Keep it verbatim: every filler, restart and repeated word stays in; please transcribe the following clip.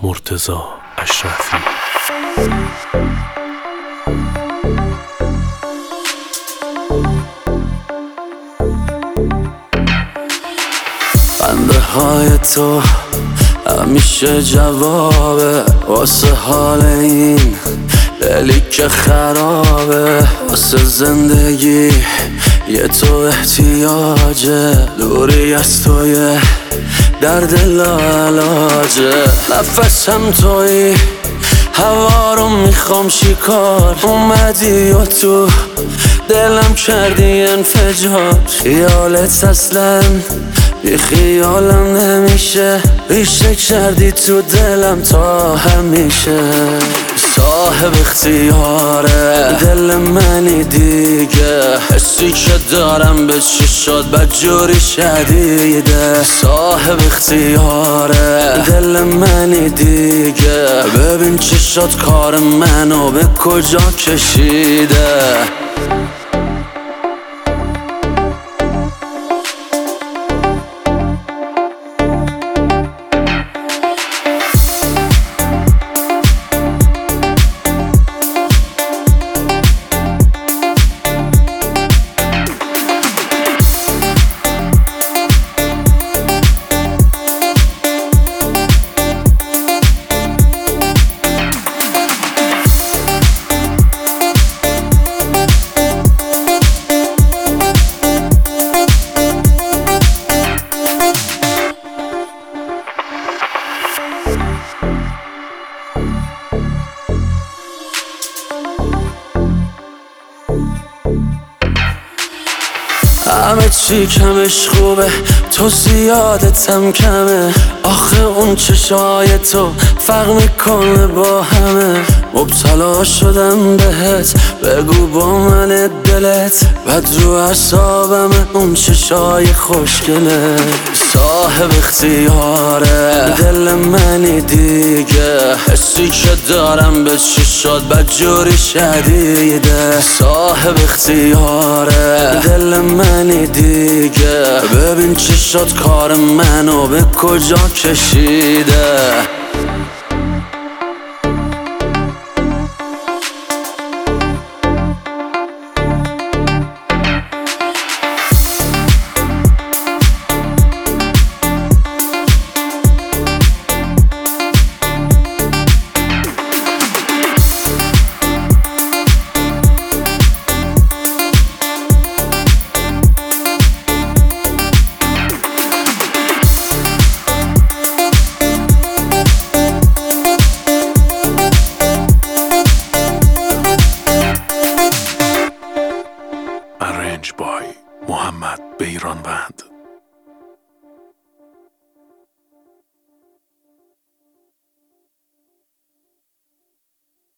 مرتضی اشرفی. خنده های تو همیشه جوابه واسه حال این دلی که خرابه، واسه زندگی یه تو احتیاجه، دوری از تو یه درد لاعلاجه. نفسم توی هوا رو میخوام شکار، اومدی و تو دلم کردی انفجار. خیالت اصلا بی خیالم نمیشه، ریشه کردی تو دلم تا همیشه. صاحب اختیاره دل منی دیگه، حسی که دارم به چشات بدجوری شدیده. صاحب اختیاره دل منی دیگه، ببین چشات کار منو به کجا کشیده. همه چی کمش خوبه، تو زیادتم کمه. آخه اون چشای تو فرق میکنه با همه. مبتلا شدم بهت، بگو با من دلت بد رو اعصابمه اون چشای خوشگله. صاحب اختیاره دل منی دیگه، حسی که دارم به چشات بدجوری شدیده. صاحب اختیاره دل منی دیگه، ببین چشات کار منو به کجا کشیده. Arranged by محمد بیرانوند.